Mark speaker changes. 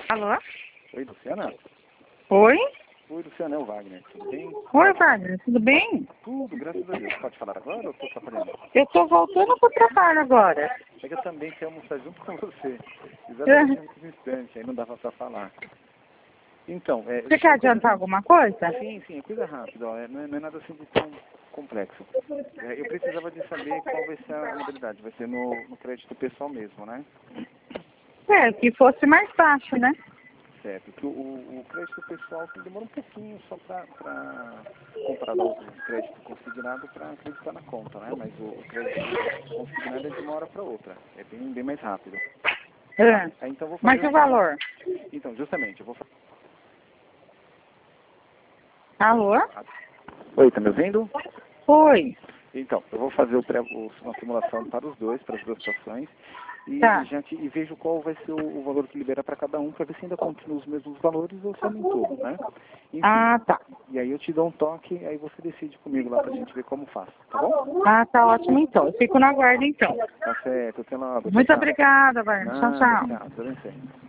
Speaker 1: Alô?
Speaker 2: Oi, Luciana?
Speaker 1: Oi?
Speaker 2: Oi, Luciana, é o Wagner, tudo bem?
Speaker 1: Oi, Wagner, tudo bem?
Speaker 2: Tudo, graças a Deus. Pode falar agora ou estou atrapalhando?
Speaker 1: Eu tô voltando pro trabalho agora.
Speaker 2: É que eu também quero almoçar junto com você. Exatamente nesse instante, aí não dava para falar. Então,
Speaker 1: Você quer adiantar alguma coisa?
Speaker 2: Sim, é coisa rápida, ó, não é nada assim de tão complexo. Eu precisava de saber qual vai ser a modalidade, vai ser no crédito pessoal mesmo, né?
Speaker 1: É, que fosse mais baixo, né?
Speaker 2: Certo, que o crédito pessoal demora um pouquinho só para comparar o crédito consignado para acreditar na conta, né? Mas o crédito consignado é de uma hora para outra, é bem mais rápido.
Speaker 1: É.
Speaker 2: Aí, então, vou fazer
Speaker 1: Mas o valor?
Speaker 2: Então, justamente, eu vou fazer...
Speaker 1: Alô?
Speaker 2: Oi, tá me ouvindo?
Speaker 1: Oi.
Speaker 2: Então, eu vou fazer uma simulação para os dois, para as duas situações, e,
Speaker 1: Tá.
Speaker 2: e vejo qual vai ser o valor que libera para cada um, para ver se ainda continua os mesmos valores ou se aumentou, né? Enfim,
Speaker 1: Ah, tá.
Speaker 2: e aí eu te dou um toque, aí você decide comigo lá pra gente ver como faz, tá bom?
Speaker 1: Ah, tá ótimo então. Eu fico na guarda então.
Speaker 2: Tá certo, até logo.
Speaker 1: Muito
Speaker 2: Tchau.
Speaker 1: obrigada, Wagner. Tchau,
Speaker 2: Nada,
Speaker 1: tchau.
Speaker 2: tchau. Tudo bem,